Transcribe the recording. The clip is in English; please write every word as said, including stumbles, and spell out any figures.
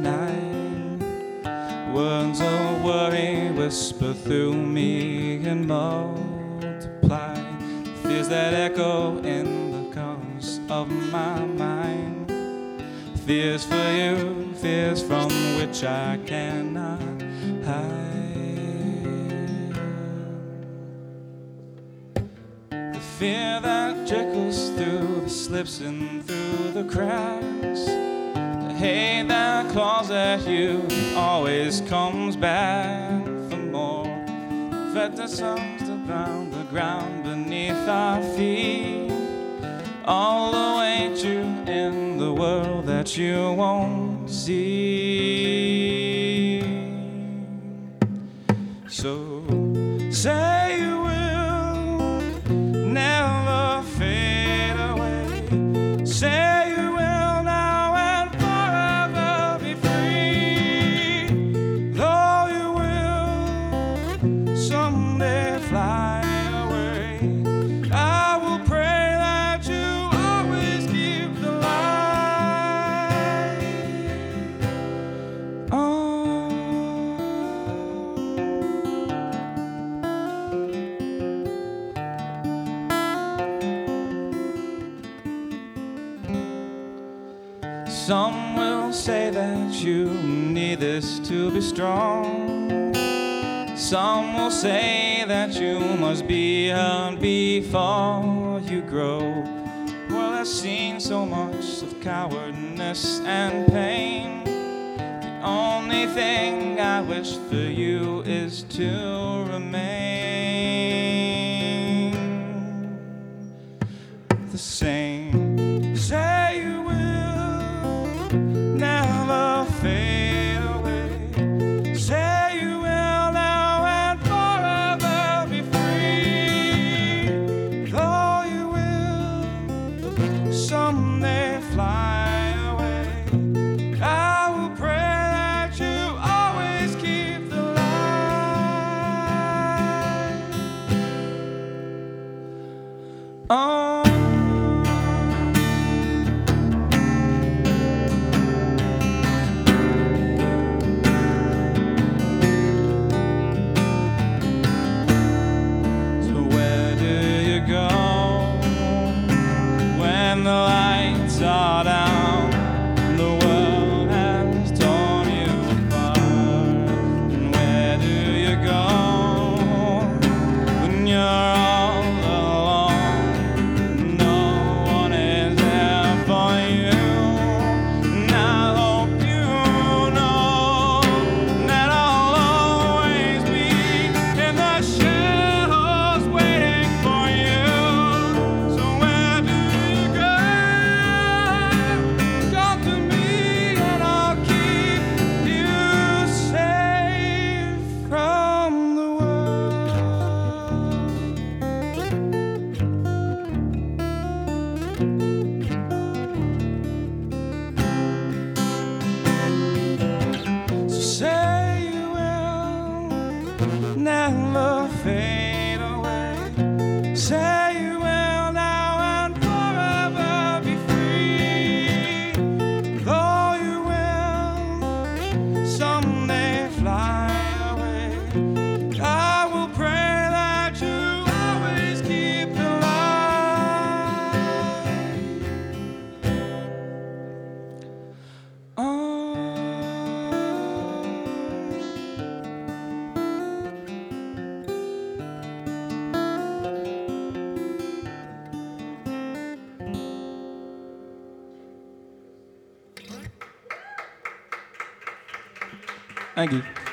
night. Words of worry whisper through me and multiply. Fears that echo in the corners of my mind. Fears for you, fears from which I cannot hide. The fear that trickles through the slips and through the cracks. The hate that claws at you always comes back for more. Fed the songs around the ground beneath our feet. All the way to in the world that you won't see. So say you will never fade away. Say you will now and forever be free. Though you will someday fly. Some will say that you need this to be strong. Some will say that you must be hurt before you grow. Well, I've seen so much of cowardness and pain. The only thing I wish for you is to remain the same. Say you never fade away. Say you will now and forever be free. Though you will someday fly away, I will pray that you always keep the light. Oh. The lights are down, the world has torn you apart. And where do you go when you're all alone? No one is there for you. And I hope you know that I'll always be in the shadows waiting for you. So where do you go? Never fade away. Say you will now and forever be free. Though you will someday fly away, I will pray that you always keep the light. Oh. Thank you.